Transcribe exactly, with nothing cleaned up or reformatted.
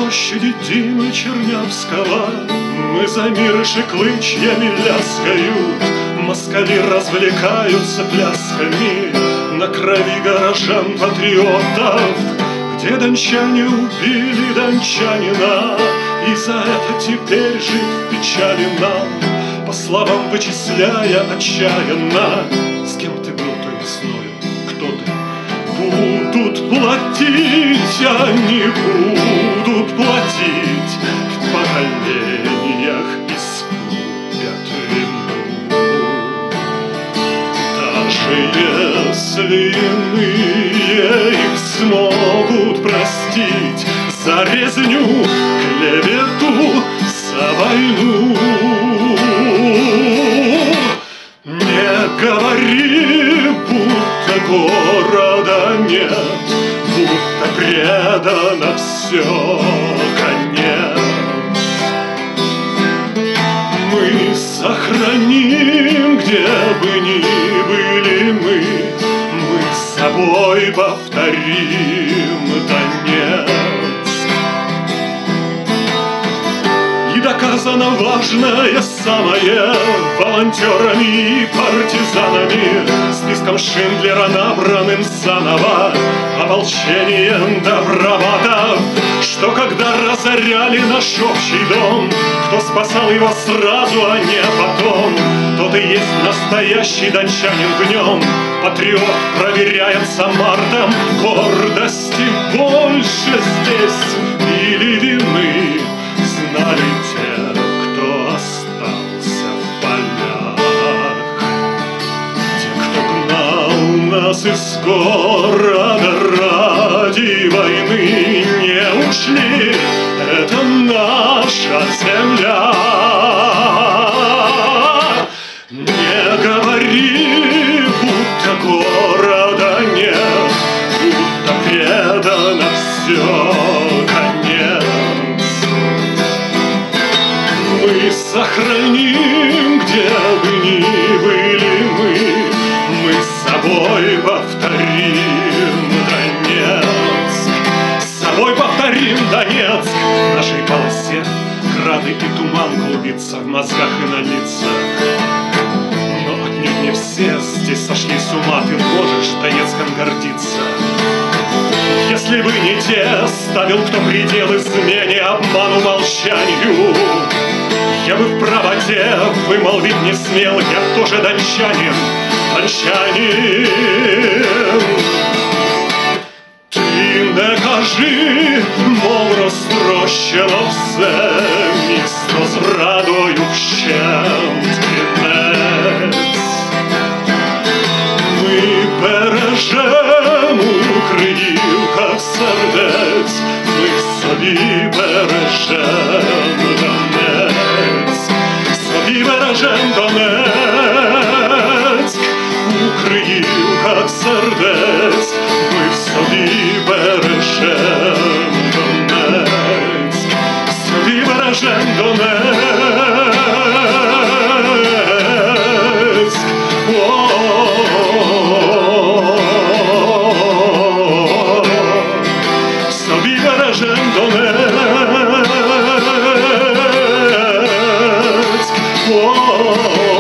площади Димы Чернявского мы за мирыши клычьями ляскают. Москали развлекаются плясками на крови горожан патриотов, где дончане убили дончанина, и за это теперь жить в печали нам, по словам вычисляя отчаянно. С кем ты был той весною? Кто ты? Будут платить, они будут платить, в поколениях искупят вину. Даже если иные их смогут простить за резню, клевету, за войну, не говори, будто города нет, будто предано все, конец. Мы сохраним, где бы ни были мы, мы с собой повторим Донецк. И доказано важное самое волонтерами и партизанами, списком Шиндлера, набранным заново, ополчением доброватов, что когда разоряли наш общий дом, кто спасал его сразу, а не потом, тот и есть настоящий дончанин в нем. Патриот проверяется мартом, гордости больше здесь или вины знали те, кто остался в полях. Те, кто гнал нас из города ради войны, не ушли, это наша земля. Не говори, будто города нет, будто предано все, конец. Мы сохраним, где бы ни были мы, мы с собой повторим Донецк. С собой повторим Донецк. В нашей полосе грады и туман клубится в мозгах и на лицах. Но отнюдь не все здесь сошли с ума, ты можешь Донецком гордиться. Если бы не те, ставил кто предел измене, обману, молчанию, я бы в правоте вымолвить не смел, я тоже дончанин, дончанин. Ти не кажи, мов розтрощено все місто зрадою вщент кінець. Ми бережем у криївках сердець, ми собі бережем Донецьк, собі бережем Донецьк, у криївках сердець, ми собі бережем Донецьк, собі бережем Донецьк. Собі бережем Донецьк.